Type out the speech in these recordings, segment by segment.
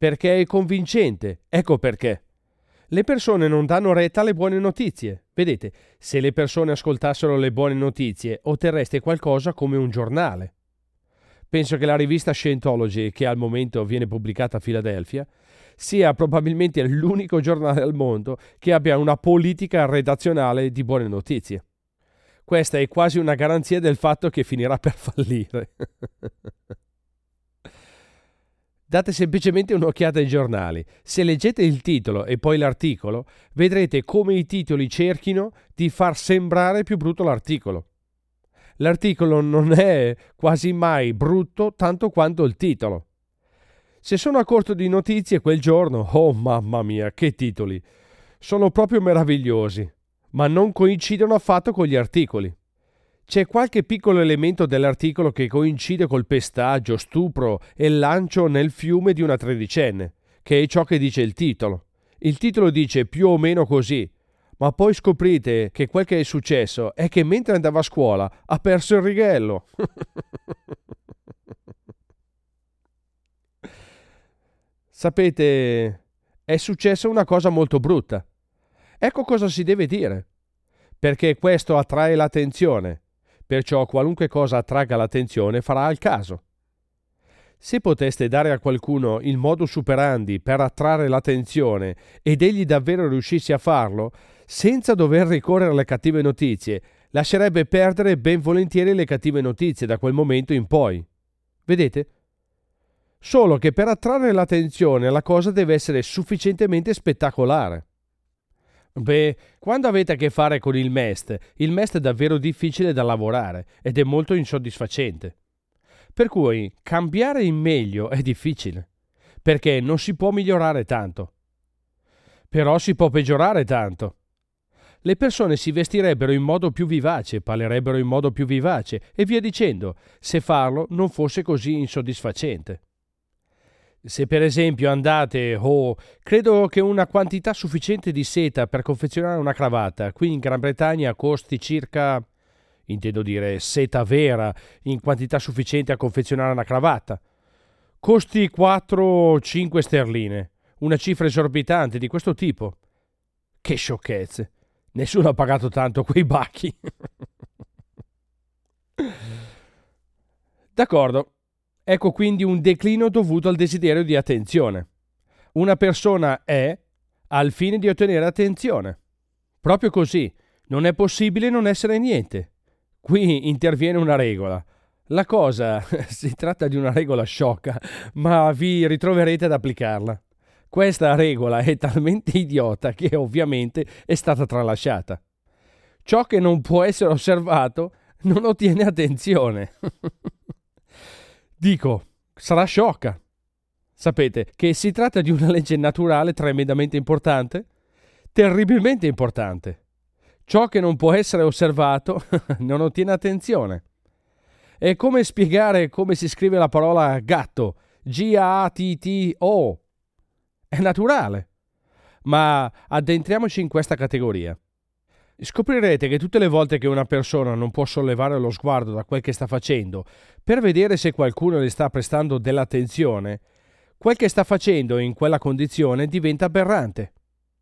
Perché è convincente. Ecco perché. Le persone non danno retta alle buone notizie. Vedete, se le persone ascoltassero le buone notizie, otterreste qualcosa come un giornale. Penso che la rivista Scientology, che al momento viene pubblicata a Filadelfia, sia probabilmente l'unico giornale al mondo che abbia una politica redazionale di buone notizie. Questa è quasi una garanzia del fatto che finirà per fallire. Date semplicemente un'occhiata ai giornali. Se leggete il titolo e poi l'articolo, vedrete come i titoli cerchino di far sembrare più brutto l'articolo. L'articolo non è quasi mai brutto tanto quanto il titolo. Se sono a corto di notizie quel giorno, oh mamma mia, che titoli! Sono proprio meravigliosi, ma non coincidono affatto con gli articoli. C'è qualche piccolo elemento dell'articolo che coincide col pestaggio, stupro e lancio nel fiume di una tredicenne, che è ciò che dice il titolo. Il titolo dice più o meno così, ma poi scoprite che quel che è successo è che mentre andava a scuola ha perso il righello. Sapete, è successa una cosa molto brutta. Ecco cosa si deve dire. Perché questo attrae l'attenzione. Perciò qualunque cosa attragga l'attenzione farà al caso. Se poteste dare a qualcuno il modus operandi per attrarre l'attenzione ed egli davvero riuscisse a farlo, senza dover ricorrere alle cattive notizie, lascerebbe perdere ben volentieri le cattive notizie da quel momento in poi. Vedete? Solo che per attrarre l'attenzione la cosa deve essere sufficientemente spettacolare. Beh, quando avete a che fare con il MEST è davvero difficile da lavorare ed è molto insoddisfacente. Per cui cambiare in meglio è difficile, perché non si può migliorare tanto. Però si può peggiorare tanto. Le persone si vestirebbero in modo più vivace, parlerebbero in modo più vivace e via dicendo, se farlo non fosse così insoddisfacente. Se per esempio andate, credo che una quantità sufficiente di seta per confezionare una cravatta qui in Gran Bretagna costi circa, intendo dire seta vera, in quantità sufficiente a confezionare una cravatta, costi 4-5 sterline, una cifra esorbitante di questo tipo. Che sciocchezze! Nessuno ha pagato tanto quei bacchi. D'accordo. Ecco quindi un declino dovuto al desiderio di attenzione. Una persona è al fine di ottenere attenzione. Proprio così. Non è possibile non essere niente. Qui interviene una regola. La cosa si tratta di una regola sciocca, ma vi ritroverete ad applicarla. Questa regola è talmente idiota che ovviamente è stata tralasciata. Ciò che non può essere osservato non ottiene attenzione. Dico, sarà sciocca. Sapete che si tratta di una legge naturale tremendamente importante? Terribilmente importante. Ciò che non può essere osservato non ottiene attenzione. È come spiegare come si scrive la parola gatto, G-A-T-T-O. È naturale. Ma addentriamoci in questa categoria. Scoprirete che tutte le volte che una persona non può sollevare lo sguardo da quel che sta facendo per vedere se qualcuno le sta prestando dell'attenzione, quel che sta facendo in quella condizione diventa aberrante.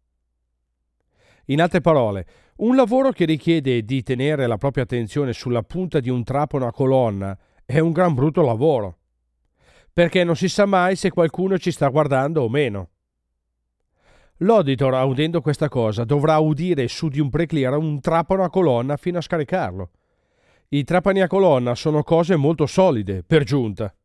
In altre parole, un lavoro che richiede di tenere la propria attenzione sulla punta di un trapano a colonna è un gran brutto lavoro, perché non si sa mai se qualcuno ci sta guardando o meno. L'auditor, udendo questa cosa, dovrà udire su di un precliere un trapano a colonna fino a scaricarlo. I trapani a colonna sono cose molto solide, per giunta.